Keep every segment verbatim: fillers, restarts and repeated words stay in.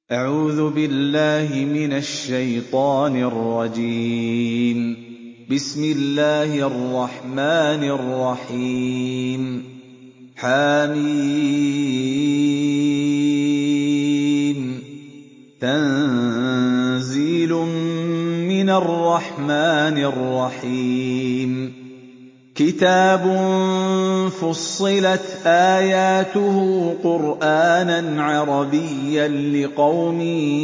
أعوذ بالله من الشيطان الرجيم. بسم الله الرحمن الرحيم. حميم. تنزيل من الرحمن الرحيم. كتاب فصلت آياته قرآنًا عربيًّا لقوم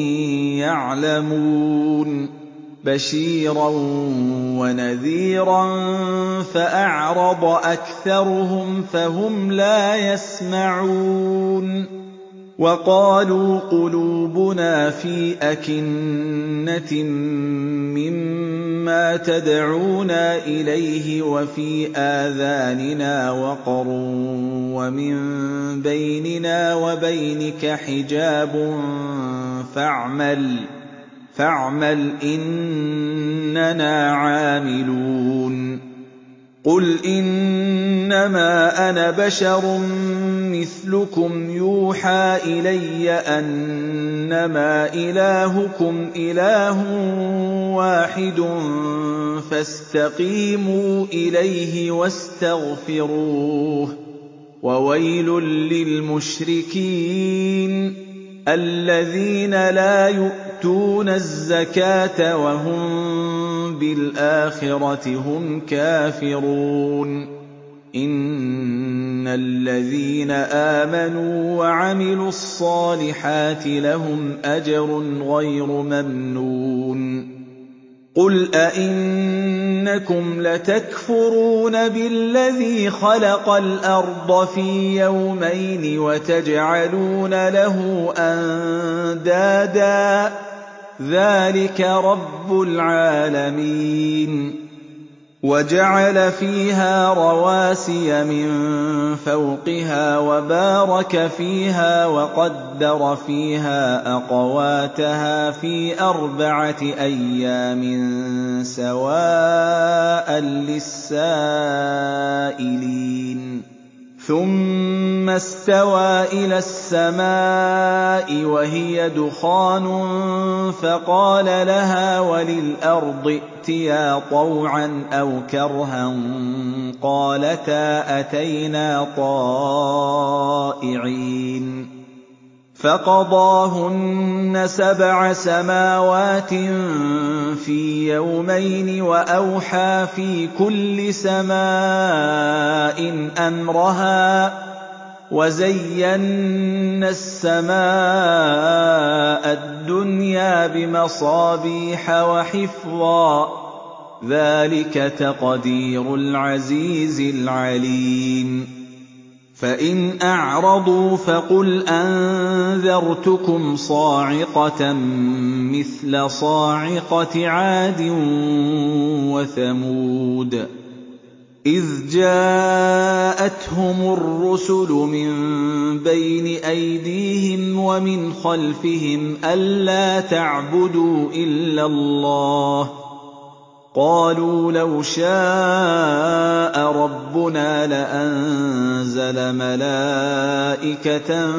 يعلمون بشيرًا ونذيرًا فأعرض أكثرهم فهم لا يسمعون وقالوا قلوبنا في أكنة مما تدعونا إليه وفي آذاننا وقر ومن بيننا وبينك حجاب فاعمل فاعمل إننا عاملون. قل إنما أنا بشر مثلكم يوحى إلي أنما إلهكم إله واحد فاستقيموا إليه واستغفروه. وويل للمشركين الذين لا يؤتون الزكاة وهم بالآخرة هم كافرون. إن الذين آمنوا وعملوا الصالحات لهم أجر غير ممنون. قل أئنكم لتكفرون بالذي خلق الأرض في يومين وتجعلون له أندادا ذلك رب العالمين. وجعل فيها رواسي من فوقها وبارك فيها وقدر فيها أقواتها في أربعة أيام سواء للسائلين. ثم استوى إلى السماء وهي دخان فقال لها وللأرض ائتيا طوعا أو كرها قالتا أتينا طائعين. فقضاهن سبع سماوات في يومين وأوحى في كل سماء أمرها وزينا السماء الدنيا بمصابيح وحفظا ذلك تقدير العزيز العليم. فإن أعرضوا فقل أنذرتكم صاعقة مثل صاعقة عاد وثمود إذ جاءتهم الرسل من بين أيديهم ومن خلفهم ألا تعبدوا إلا الله قالوا لو شاء ربنا لأنزل ملائكة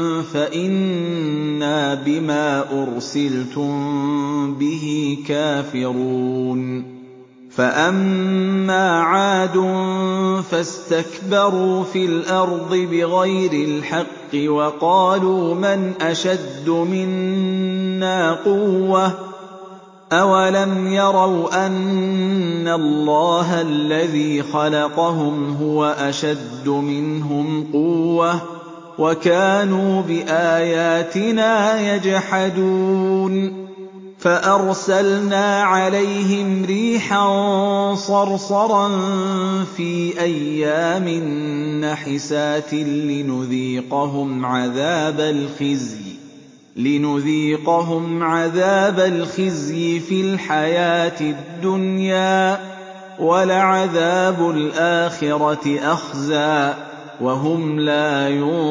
فإنا بما أرسلتم به كافرون. فأما عاد فاستكبروا في الأرض بغير الحق وقالوا من أشد منا قوة أولم يروا أن الله الذي خلقهم هو أشد منهم قوة وكانوا بآياتنا يجحدون. فأرسلنا عليهم ريحا صرصرا في أيام نحسات لنذيقهم عذاب الخزي لنذيقهم عذاب الخزي في الحياة الدنيا ولعذاب الآخرة أخزى وهم لا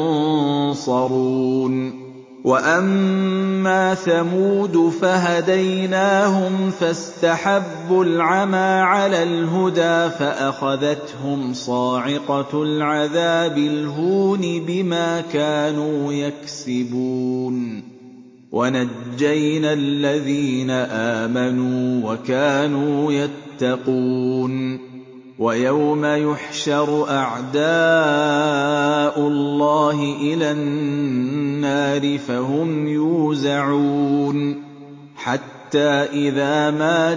ينصرون. وأما ثمود فهديناهم فاستحبوا العمى على الهدى فأخذتهم صاعقة العذاب الهون بما كانوا يكسبون. وَنَجَّيْنَا الَّذِينَ آمَنُوا وَكَانُوا يَتَّقُونَ وَيَوْمَ يُحْشَرُ أَعْدَاءُ اللَّهِ إِلَى النَّارِ فَهُمْ يُوزَعُونَ حَتَّى إِذَا مَا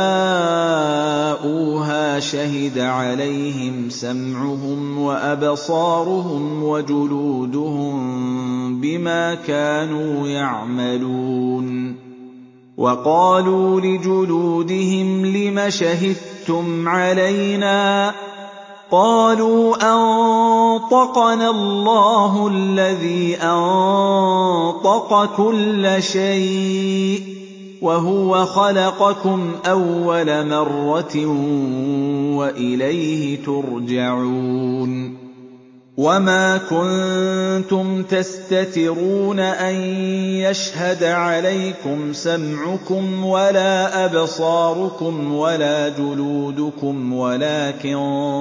جَاءُوهَا شَهِدَ عَلَيْهِمْ سَمْعُهُمْ وَأَبْصَارُهُمْ وَجُلُودُهُم بِمَا كَانُوا يَعْمَلُونَ وَقَالُوا لِجُلُودِهِمْ لِمَ شَهِدتُّمْ عَلَيْنَا ۖ قَالُوا أَنطَقَنَا اللَّهُ الَّذِي أَنطَقَ كُلَّ شَيْءٍ وَهُوَ خَلَقَكُمْ أَوَّلَ مَرَّةٍ وَإِلَيْهِ تُرْجَعُونَ وَمَا كُنتُمْ تَسْتَتِرُونَ أَن يَشْهَدَ عَلَيْكُمْ سَمْعُكُمْ وَلَا أَبْصَارُكُمْ وَلَا جُلُودُكُمْ وَلَٰكِن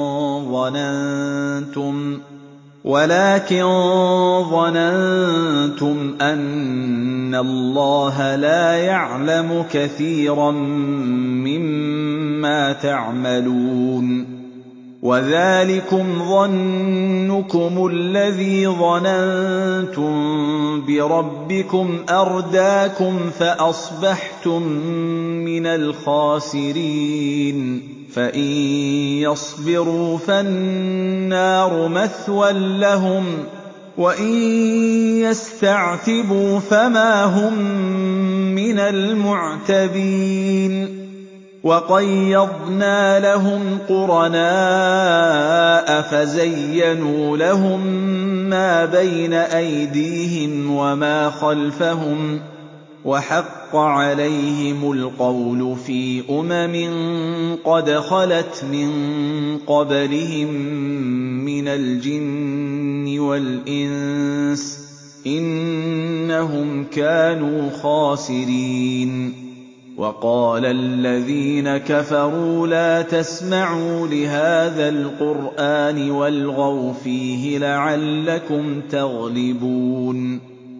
ظَنَنتُمْ وَلَٰكِن ظَنَنتُمْ أَنَّ اللَّهَ لَا يَعْلَمُ كَثِيرًا مِّمَّا تَعْمَلُونَ وَذَٰلِكُمْ ظَنُّكُمُ الَّذِي ظَنَنتُم بِرَبِّكُمْ أَرْدَاكُمْ فَأَصْبَحْتُم مِّنَ الْخَاسِرِينَ فَإِن يَصْبِرُوا فَالنَّارُ مَثْوًى لَّهُمْ وَإِن يَسْتَعْتِبُوا فَمَا هُم مِّنَ الْمُعْتَبِينَ وَقَيَّضْنَا لَهُمْ قُرَنَاءَ فَزَيَّنُوا لَهُم مَّا بَيْنَ أَيْدِيهِمْ وَمَا خَلْفَهُمْ وَحَقَّ عَلَيْهِمُ الْقَوْلُ فِي أُمَمٍ قَدْ خَلَتْ مِن قَبْلِهِم مِّنَ الْجِنِّ وَالْإِنسِ ۖ إِنَّهُمْ كَانُوا خَاسِرِينَ وَقَالَ الَّذِينَ كَفَرُوا لَا تَسْمَعُوا لِهَٰذَا الْقُرْآنِ وَالْغَوْا فِيهِ لَعَلَّكُمْ تَغْلِبُونَ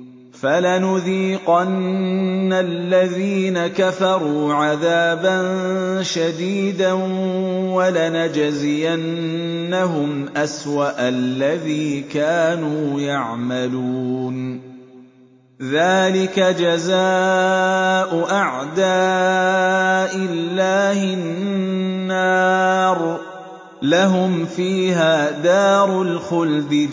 فَلَنُذِيقَنَّ الَّذِينَ كَفَرُوا عَذَابًا شَدِيدًا وَلَنَجْزِيَنَّهُمْ أَسْوَأَ الَّذِي كَانُوا يَعْمَلُونَ ذَٰلِكَ جَزَاءُ أَعْدَاءِ اللَّهِ النَّارُ لَهُمْ فِيهَا دَارُ الْخُلْدِ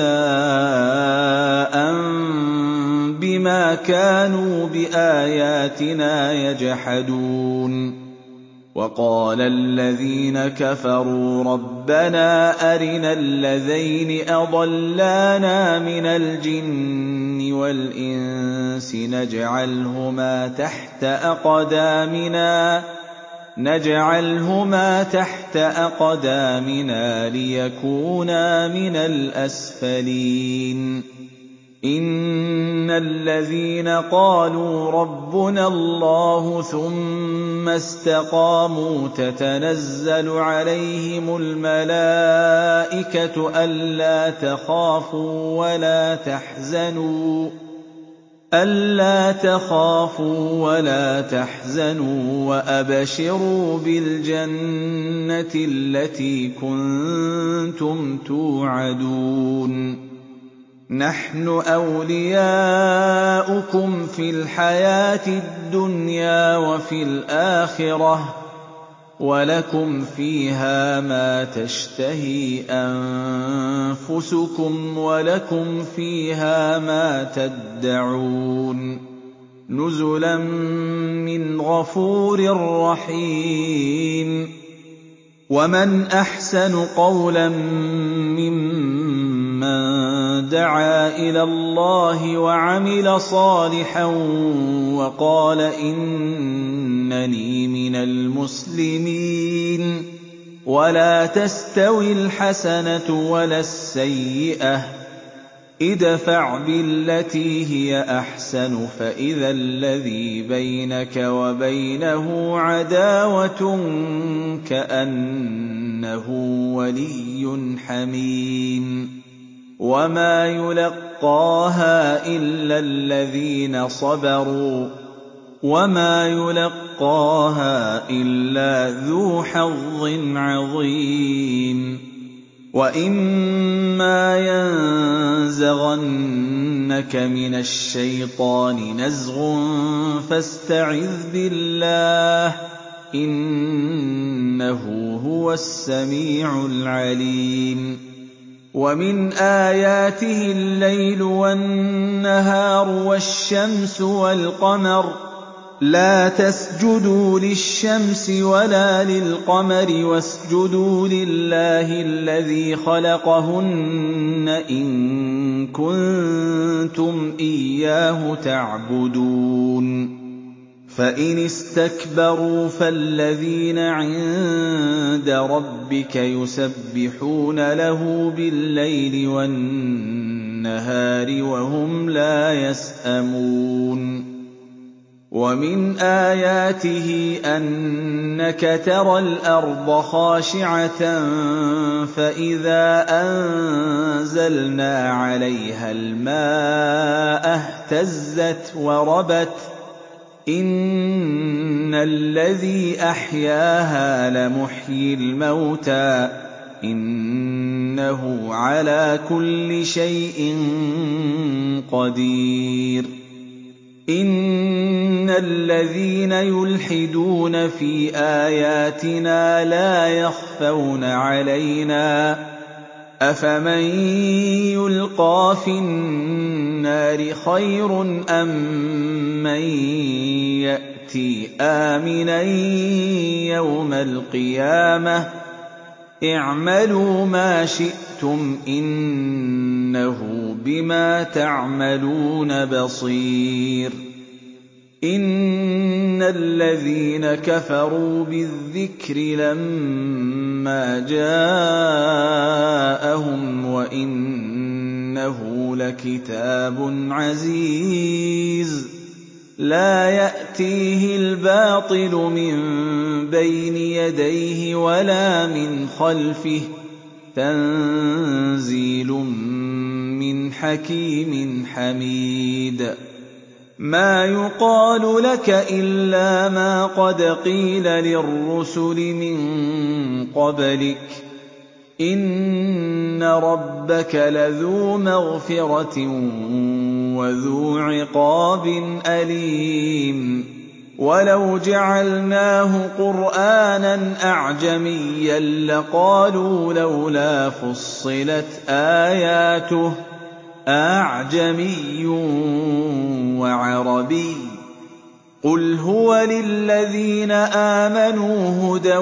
جَزَاءً بِمَا كَانُوا بِآيَاتِنَا يَجْحَدُونَ وَقَالَ الَّذِينَ كَفَرُوا رَبَّنَا أَرِنَا اللَّذَيْنِ أَضَلَّانَا مِنَ الْجِنِّ وَالْإِنسِ نَجْعَلْهُمَا تَحْتَ أَقْدَامِنَا نَجْعَلْهُمَا تَحْتَ أَقْدَامِنَا لِيَكُونَا مِنَ الْأَسْفَلِينَ إِنَّ الَّذِينَ قَالُوا رَبُّنَا اللَّهُ ثُمَّ اسْتَقَامُوا تَتَنَزَّلُ عَلَيْهِمُ الْمَلَائِكَةُ أَلَّا تَخَافُوا وَلَا تَحْزَنُوا أَلَّا تَخَافُوا وَلَا تَحْزَنُوا وَأَبْشِرُوا بِالْجَنَّةِ الَّتِي كُنتُمْ تُوعَدُونَ نَحْنُ أَوْلِيَاؤُكُمْ فِي الْحَيَاةِ الدُّنْيَا وَفِي الْآخِرَةِ ۖ وَلَكُمْ فِيهَا مَا تَشْتَهِي أَنفُسُكُمْ وَلَكُمْ فِيهَا مَا تَدَّعُونَ نُزُلًا مِّنْ غَفُورٍ رَّحِيمٍ وَمَنْ أَحْسَنُ قَوْلًا مِّمَّن دَعَا إِلَى اللَّهِ وَعَمِلَ صَالِحًا وَقَالَ إِنَّنِي مِنَ الْمُسْلِمِينَ وَلَا تَسْتَوِي الْحَسَنَةُ وَلَا السَّيِّئَةُ ۚ ادْفَعْ بِالَّتِي هِيَ أَحْسَنُ فَإِذَا الَّذِي بَيْنَكَ وَبَيْنَهُ عَدَاوَةٌ كَأَنَّهُ وَلِيٌّ حَمِيمٌ وَمَا يُلَقَّاهَا إِلَّا الَّذِينَ صَبَرُوا وَمَا يُلَقَّاهَا إِلَّا ذُو حَظٍّ عَظِيمٍ وَإِمَّا يَنزَغَنَّكَ مِنَ الشَّيْطَانِ نَزْغٌ فَاسْتَعِذْ بِاللَّهِ ۖ إِنَّهُ هُوَ السَّمِيعُ الْعَلِيمُ وَمِنْ آيَاتِهِ اللَّيْلُ وَالنَّهَارُ وَالشَّمْسُ وَالْقَمَرُ ۚ لَا تَسْجُدُوا لِلشَّمْسِ وَلَا لِلْقَمَرِ وَاسْجُدُوا لِلَّهِ الَّذِي خَلَقَهُنَّ إِن كُنتُمْ إِيَّاهُ تَعْبُدُونَ فَإِنِ اسْتَكْبَرُوا فَالَّذِينَ عِندَ رَبِّكَ يُسَبِّحُونَ لَهُ بِاللَّيْلِ وَالنَّهَارِ وَهُمْ لَا يَسْأَمُونَ وَمِنْ آيَاتِهِ أَنَّكَ تَرَى الْأَرْضَ خَاشِعَةً فَإِذَا أَنزَلْنَا عَلَيْهَا الْمَاءَ اهْتَزَّتْ وَرَبَتْ ۚ إِنَّ الَّذِي أَحْيَاهَا لَمُحْيِي الْمَوْتَىٰ ۚ إِنَّهُ عَلَىٰ كُلِّ شَيْءٍ قَدِيرٌ إِنَّ الَّذِينَ يُلْحِدُونَ فِي آيَاتِنَا لَا يَخْفَوْنَ عَلَيْنَا ۗ أَفَمَن يُلْقَىٰ فِي النَّارِ خَيْرٌ أَم مَّن يَأْتِي آمِنًا يَوْمَ الْقِيَامَةِ ۚ اعْمَلُوا مَا شِئْتُمْ ۖ إِنَّهُ بِمَا تَعْمَلُونَ بَصِيرٌ إِنَّ الَّذِينَ كَفَرُوا بِالذِّكْرِ لَمَّا جَاءَهُمْ وَإِنَّهُ لَكِتَابٌ عَزِيزٌ لَّا يَأْتِيهِ الْبَاطِلُ مِن بَيْنِ يَدَيْهِ وَلَا مِنْ خَلْفِهِ ۖ تَنزِيلٌ مِّنْ حَكِيمٍ حَمِيدٍ مَا يُقَالُ لَكَ إِلَّا مَا قَدْ قِيلَ لِلرُّسُلِ مِن قَبْلِكَ ۚ إِنَّ رَبَّكَ لَذُو مَغْفِرَةٍ وَذُو عِقَابٍ أَلِيمٍ وَلَوْ جَعَلْنَاهُ قُرْآنًا أَعْجَمِيًّا لَّقَالُوا لَوْلَا فُصِّلَتْ آيَاتُهُ ۖ أَأَعْجَمِيٌّ وَعَرَبِيٌّ ۗ قُلْ هُوَ لِلَّذِينَ آمَنُوا هُدًى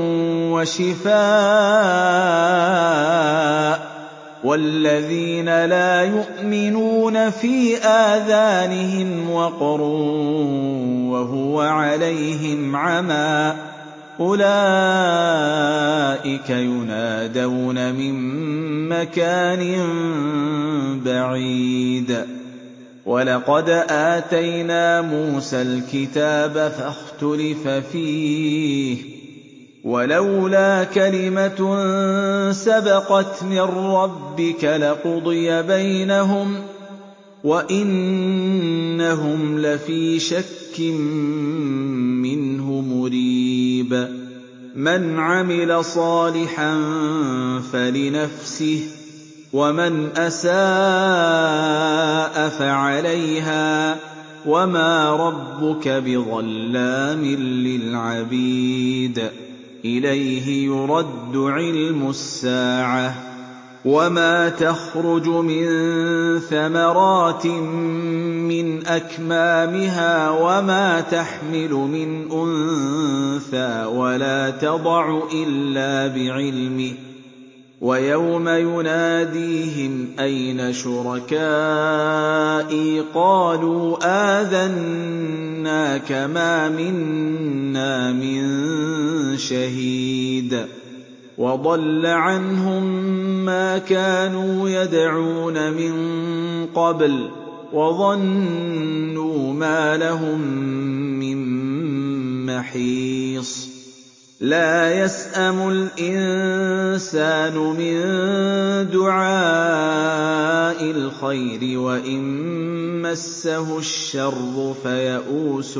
وَشِفَاءٌ ۖ وَالَّذِينَ لَا يُؤْمِنُونَ فِي آذَانِهِمْ وَقْرٌ وَهُوَ عَلَيْهِمْ عَمًى ۚ أُولَٰئِكَ يُنَادَوْنَ مِن مَّكَانٍ بَعِيدٍ وَلَقَدْ آتَيْنَا مُوسَى الْكِتَابَ فَاخْتُلِفَ فِيهِ ۚ وَلَوْلَا كَلِمَةٌ سَبَقَتْ مِن رَّبِّكَ لَقُضِيَ بَيْنَهُمْ ۚ وَإِنَّهُمْ لَفِي شَكٍّ مِّنْهُ مُرِيبٍ مَنْ عَمِلَ صَالِحًا فَلِنَفْسِهِ ۖ وَمَنْ أَسَاءَ فَعَلَيْهَا ۗ وَمَا رَبُّكَ بِظَلَّامٍ لِّلْعَبِيدِ إِلَيْهِ يُرَدُّ عِلْمُ السَّاعَةِ ۚ وَمَا تَخْرُجُ مِن ثَمَرَاتٍ مِّنْ أَكْمَامِهَا وَمَا تَحْمِلُ مِنْ أُنثَىٰ وَلَا تَضَعُ إِلَّا بِعِلْمِهِ ۚ وَيَوْمَ يُنَادِيهِمْ أَيْنَ شُرَكَائِي قَالُوا آذَنَّاكَ مَا مِنَّا مِن شَهِيدٍ وَضَلَّ عَنْهُم مَّا كَانُوا يَدْعُونَ مِن قَبْلُ وَظَنُّوا مَا لَهُم مِّن مَّحِيصٍ لَّا يَسْأَمُ الْإِنسَانُ مِن دُعَاءِ الْخَيْرِ وَإِن مَّسَّهُ الشَّرُّ فَيَئُوسٌ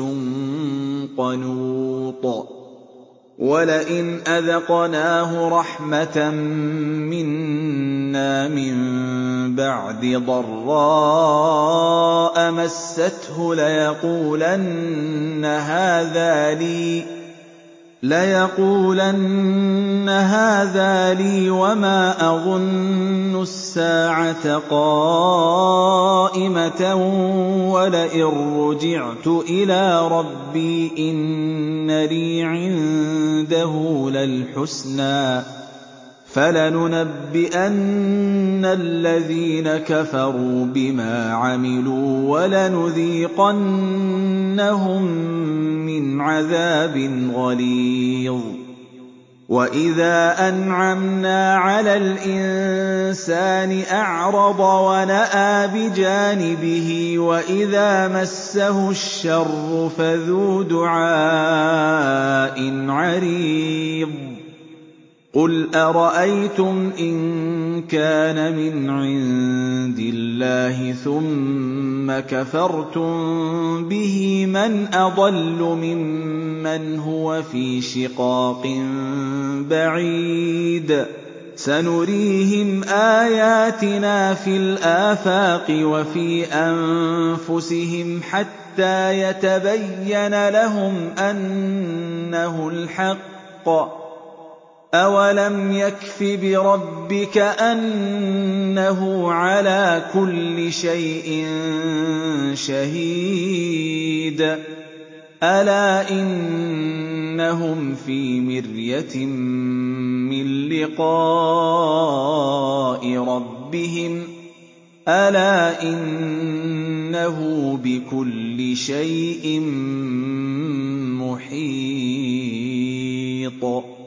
قَنُوطٌ وَلَئِنْ أَذَقْنَاهُ رَحْمَةً مِّنَّا مِن بَعْدِ ضَرَّاءَ مَسَّتْهُ لَيَقُولَنَّ هَٰذَا لِي لَيَقُولَنَّ هَٰذَا لِي وَمَا أَظُنُّ السَّاعَةَ قَائِمَةً وَلَئِن رُّجِعْتُ إِلَىٰ رَبِّي إِنَّ لِي عِندَهُ لَلْحُسْنَىٰ فَلَنُنَبِّئَنَّ الَّذِينَ كَفَرُوا بِمَا عَمِلُوا وَلَنُذِيقَنَّهُم مِّنْ عَذَابٍ غَلِيظٍ وَإِذَا أَنْعَمْنَا عَلَى الْإِنسَانِ أَعْرَضَ وَنَأَىٰ بِجَانِبِهِ وَإِذَا مَسَّهُ الشَّرُّ فَذُو دُعَاءٍ عَرِيضٍ قُلْ أَرَأَيْتُمْ إِن كَانَ مِنْ عِندِ اللَّهِ ثُمَّ كَفَرْتُم بِهِ مَنْ أَضَلُّ مِمَّنْ هُوَ فِي شِقَاقٍ بَعِيدٍ سَنُرِيهِمْ آيَاتِنَا فِي الْآفَاقِ وَفِي أَنفُسِهِمْ حَتَّىٰ يَتَبَيَّنَ لَهُمْ أَنَّهُ الْحَقُّ أَوَلَمْ يَكْفِ بِرَبِّكَ أَنَّهُ عَلَىٰ كُلِّ شَيْءٍ شَهِيدٌ أَلَا إِنَّهُمْ فِي مِرْيَةٍ مِّن لِّقَاءِ رَبِّهِمْ أَلَا إِنَّهُ بِكُلِّ شَيْءٍ مُّحِيطٌ